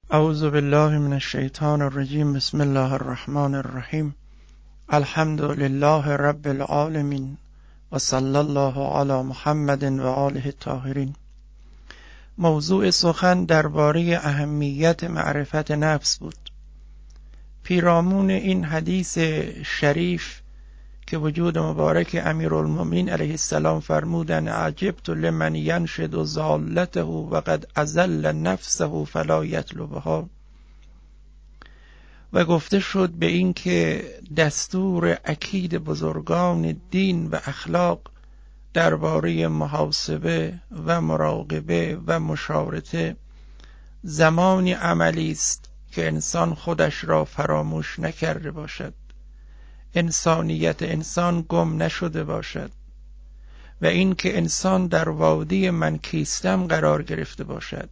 اعوذ بالله من الشیطان الرجیم. بسم الله الرحمن الرحیم. الحمد لله رب العالمین و صلی الله علی محمد و آله الطاهرین. موضوع سخن درباره اهمیت معرفت نفس بود. پیرامون این حدیث شریف که وجود مبارک امیرالمومنین علیه السلام فرمودن عجبت لمن ینشد ضالته و قد اذل نفسه فلا یطلبها، و گفته شد به این که دستور اکید بزرگان دین و اخلاق درباره محاسبه و مراقبه و مشارطه زمانی عملی است که انسان خودش را فراموش نکرده باشد، انسانیت انسان گم نشده باشد و این که انسان در وادی من کیستم قرار گرفته باشد.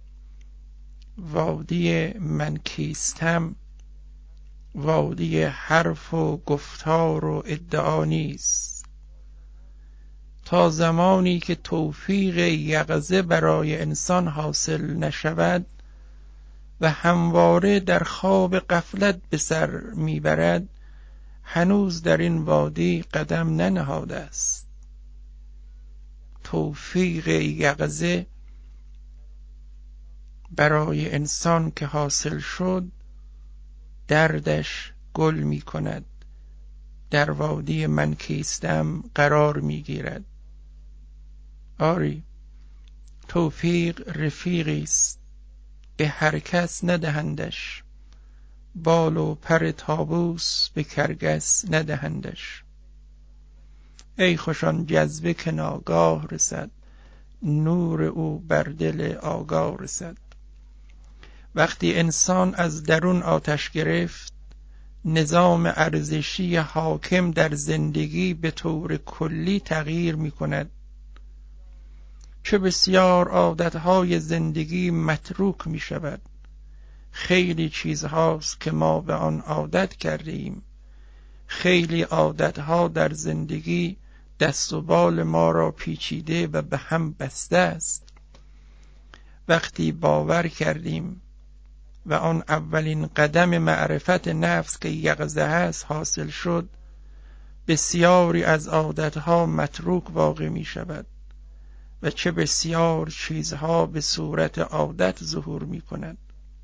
وادی من کیستم وادی حرف و گفتار و ادعا نیست. تا زمانی که توفیق یقظه برای انسان حاصل نشود و همواره در خواب غفلت به سر میبرد، هنوز در این وادی قدم ننهاده است. توفیق یقظه برای انسان که حاصل شد، دردش گل می کند، در وادی من کیستم قرار می گیرد. آری، توفیق رفیقی است، به هر کس ندهندش، بال و پر طاووس به کرگس ندهندش. ای خوش آن جذبه که ناگاه رسد، نور او بر دل آگاه رسد. وقتی انسان از درون آتش گرفت، نظام ارزشی حاکم در زندگی به طور کلی تغییر می کند. چه بسیار عادتهای زندگی متروک می شود. خیلی چیزهاست که ما به آن عادت کرده ایم. خیلی عادتها در زندگی دست و بال ما را پیچیده و به هم بسته است. وقتی باور کردیم و آن اولین قدم معرفت نفس که یقظه است حاصل شد، بسیاری از عادتها متروک واقع می شود و چه بسیار چیزها به صورت عادت ظهور می کند.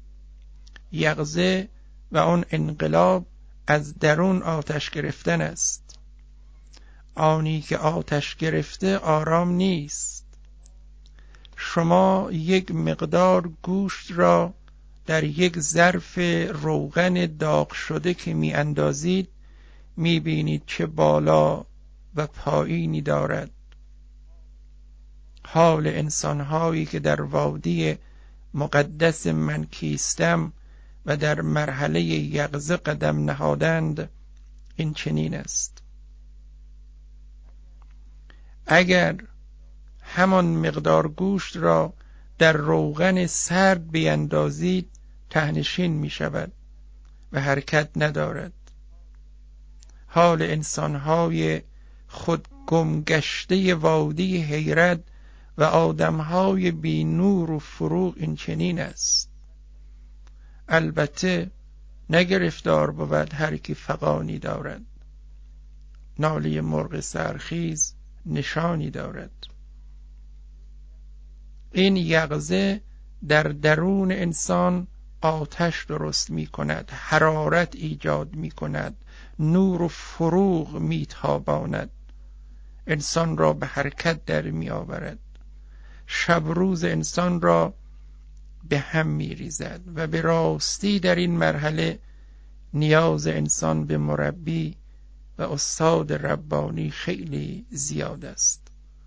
یقظه و آن انقلاب از درون آتش گرفتن است. آنی که آتش گرفته آرام نیست. شما یک مقدار گوشت را در یک ظرف روغن داغ شده که می اندازید، می بینید چه بالا و پایینی دارد. حال انسانهایی که در وادی مقدس من کیستم و در مرحله یقظه قدم نهادند این چنین است. اگر همان مقدار گوشت را در روغن سرد بیندازید، تهنشین می شود و حرکت ندارد. حال انسانهای خود گمگشته وادی حیرت و آدمهای بی نور و فروغ این چنین است. البته نگرفتار بود هر کی فغانی دارد. ناله مرغ سرخیز نشانی دارد. این یقظه در درون انسان آتش درست می کند، حرارت ایجاد می کند، نور و فروغ می تاباند، انسان را به حرکت در می آورد، شب روز انسان را به هم می ریزد و به راستی در این مرحله نیاز انسان به مربی و استاد ربانی خیلی زیاد است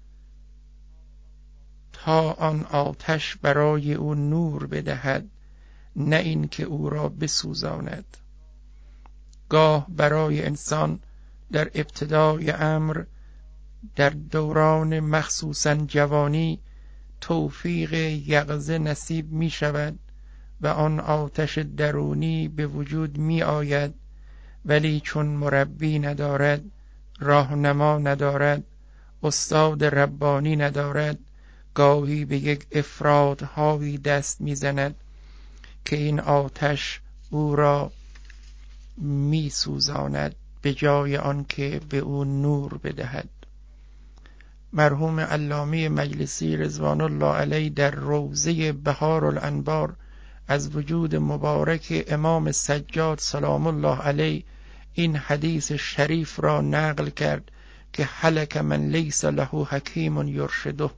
تا آن آتش برای او نور بدهد، نه این که او را بسوزاند. گاه برای انسان در ابتدای امر، در دوران مخصوصاً جوانی، توفیق یقظه نصیب می شود و آن آتش درونی به وجود می آید، ولی چون مربی ندارد، راهنما ندارد، استاد ربانی ندارد، گاهی به یک افراط‌هایی دست می‌زند که این آتش او را می سوزاند به جای آنکه به او نور بدهد. مرحوم علامه مجلسی رضوان الله علیه در روضه بهار الانوار از وجود مبارک امام سجاد سلام الله علیه این حدیث شریف را نقل کرد که هلک من لیس له حکیم یرشده.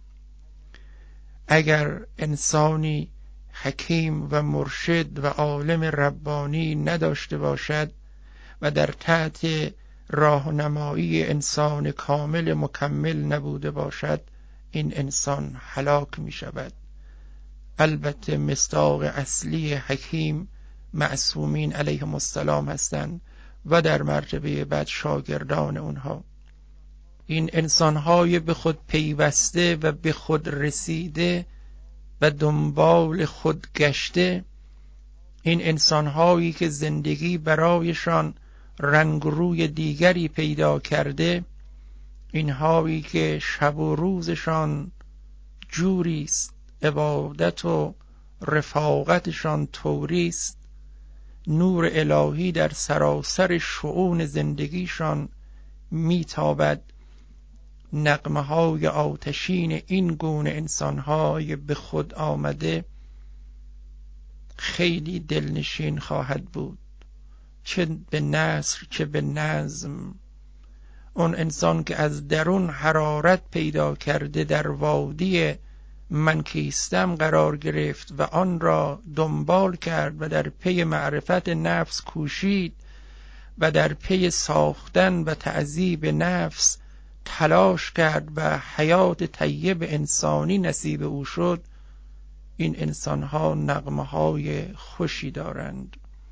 اگر انسانی حکیم و مرشد و عالم ربانی نداشته باشد و در تحت راهنمایی انسان کامل مکمل نبوده باشد، این انسان هلاک می شود. البته مصداق اصلی حکیم معصومین علیهم السلام هستند و در مرتبه بعد شاگردان اونها. این انسانهای به خود پیوسته و به خود رسیده و دنبال خود گشته، این انسانهایی که زندگی برایشان رنگ روی دیگری پیدا کرده، اینهایی که شب و روزشان جوریست، عبادت و رفاقتشان طوریست، نور الهی در سراسر شؤون زندگیشان میتابد. نغمه های آتشین این گونه انسانهای به خود آمده خیلی دلنشین خواهد بود، چه به نثر چه به نظم. اون انسان که از درون حرارت پیدا کرده در وادی من کیستم قرار گرفت و آن را دنبال کرد و در پی معرفت نفس کوشید و در پی ساختن و تعذیب نفس تلاش کرد و حیات طیب انسانی نصیب او شد، این انسانها نغمه های خوشی دارند.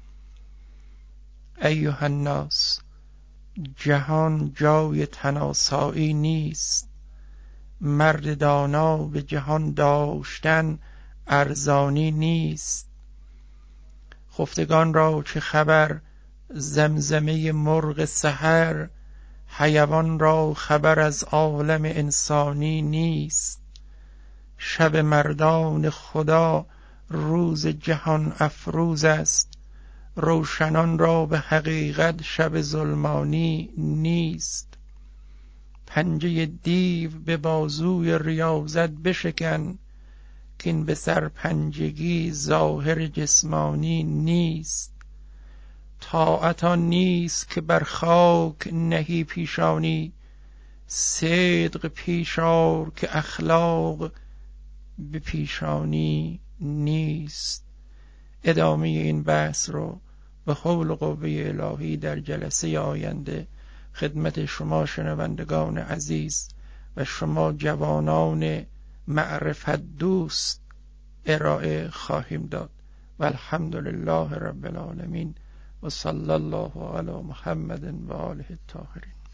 ایها الناس، جهان جای تناسایی نیست، مرد دانا به جهان داشتن ارزانی نیست. خفتگان را چه خبر زمزمه مرغ سحر، حیوان را خبر از عالم انسانی نیست. شب مردان خدا روز جهان افروز است، روشنان را به حقیقت شب ظلمانی نیست. پنجه دیو به بازوی ریاضت بشکن، کین به سرپنجگی ظاهر جسمانی نیست. طاعت آن نیست که بر خاک نهی پیشانی، صدق پیش آر که اخلاق به پیشانی نیست. ادامه این بحث رو به حول و قوه الهی در جلسه آینده خدمت شما شنوندگان عزیز و شما جوانان معرفت دوست ارائه خواهیم داد. و الحمدلله رب العالمین و صلی الله علی محمد و آله الطاهرین.